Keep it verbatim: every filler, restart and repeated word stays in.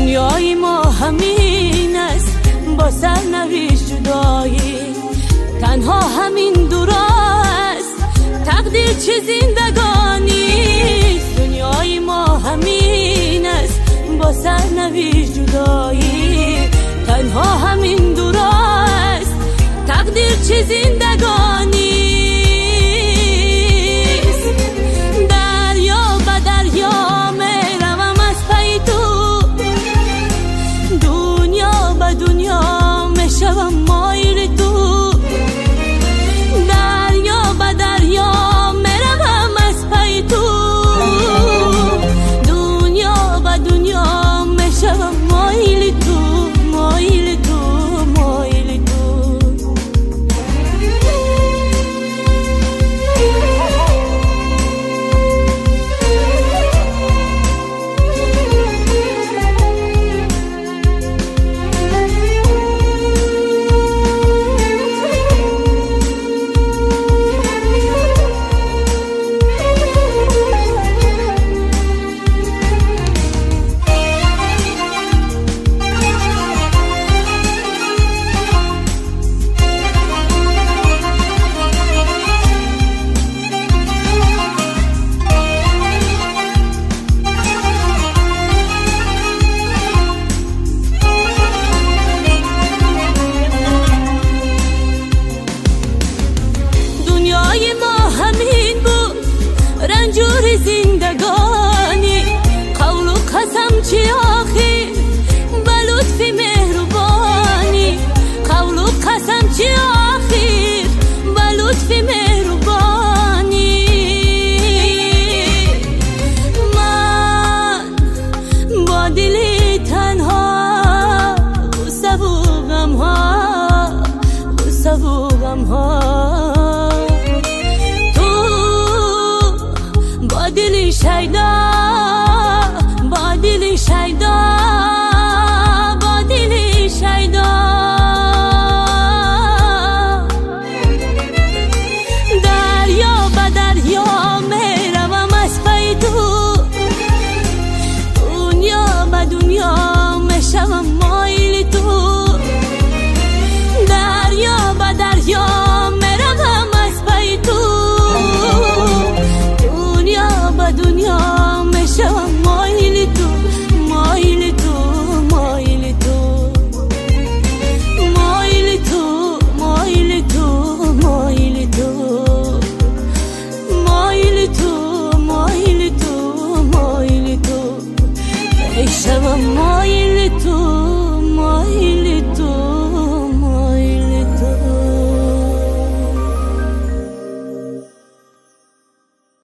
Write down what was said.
دنیای ما همین است، با سرنوشت جدایی. تنها همین دور است، تقدیر چه زندگانی. دنیای ما همین است، با سرنوشت جدایی. تنها همین دور است، تقدیر چه زندگانی. رنجور زندگانی، قول و قسم چی آخر و لطف مهربانی. قول و قسم چی آخر و لطف مهربانی. من با دلی تنها، غصه و غم ها، غصه و غم ها. دلی شیدا، با دلی شیدا، با دلی شیدا. دریا به دریا میروم از پی تو، دنیا به دنیا میشوم مایل تو. دریا به دریا میروم از پی تو، دنیا میشم مایل تو، مایل تو، مایل تو، مایل تو، مایل تو، مایل تو، مایل تو، مایل تو، مایل تو، میشم مایل تو.